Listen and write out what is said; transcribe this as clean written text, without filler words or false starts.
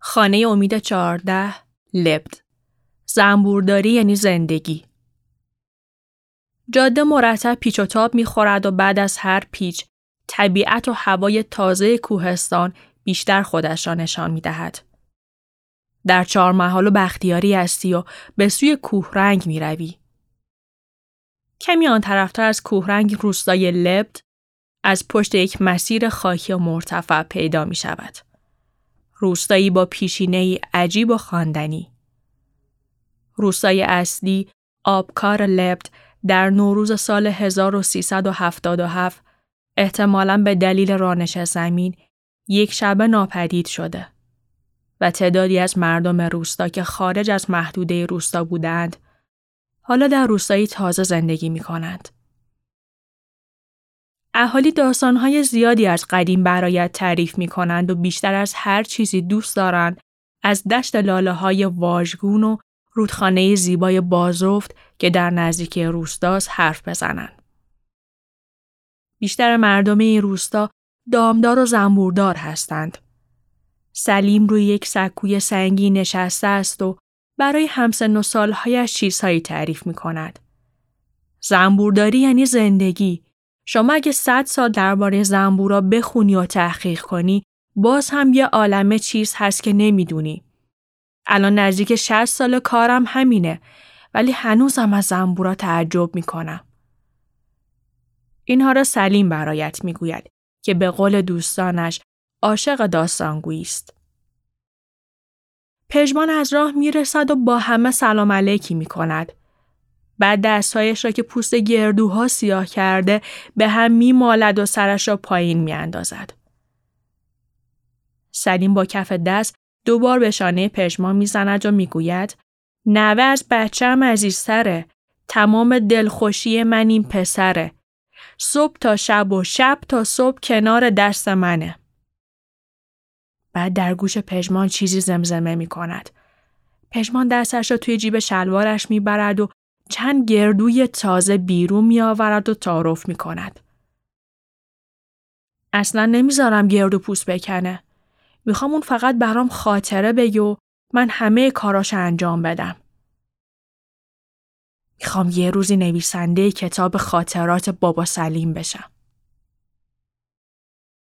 خانه امید 14 لبد. زنبورداری یعنی زندگی. جاده مرتب پیچ و تاب می‌خورد و بعد از هر پیچ طبیعت و هوای تازه کوهستان بیشتر خودش را نشان می‌دهد. در چهارمحال و بختیاری هستی و به سوی کوهرنگ می‌روی. کمی آن طرفتر از کوهرنگ روستای لبد از پشت یک مسیر خاکی و مرتفع پیدا می‌شود. روستایی با پیشینه‌ای عجیب و خواندنی. روستای اصلی آبکار لبد در نوروز سال 1377 احتمالاً به دلیل رانش زمین یک شبه ناپدید شده و تعدادی از مردم روستا که خارج از محدوده روستا بودند حالا در روستایی تازه زندگی می کنند. اهالی داستانهای زیادی از قدیم برایت تعریف می کنند و بیشتر از هر چیزی دوست دارند از دشت لاله‌های واژگون و رودخانه زیبای بازرفت که در نزدیکی روستاست حرف بزنند. بیشتر مردم این روستا دامدار و زنبوردار هستند. سلیم روی یک سکوی سنگی نشسته است و برای همسن و سالهایش چیزهایی تعریف می کند. زنبورداری یعنی زندگی. شما اگه 100 سال درباره زنبورا بخونی و تحقیق کنی، باز هم یه عالمه چیز هست که نمیدونی. الان نزدیک 60 سال کارم همینه، ولی هنوزم از زنبورا تعجب میکنم. اینها را سلیم برایت میگوید که به قول دوستانش عاشق داستانگویی است. پژمان از راه میرسد و با همه سلام علیکی میکند. بعد دستهایش را که پوست گردوها سیاه کرده به هم میمالد و سرش را پایین میاندازد. سلیم با کف دست 2 بار به شانه پژمان میزند و میگوید نوه از بچه‌م عزیزتره. تمام دلخوشی من این پسره. صبح تا شب و شب تا صبح کنار دست منه. بعد در گوش پژمان چیزی زمزمه می کند. پژمان دستش را توی جیب شلوارش می برد و چند گردوی تازه بیرون می آورد و تعارف می کند. اصلا نمیذارم گردو پوست بکنه. میخوام اون فقط برام خاطره بگه و من همه کاراش انجام بدم. میخوام یه روزی نویسنده کتاب خاطرات بابا سلیم بشم.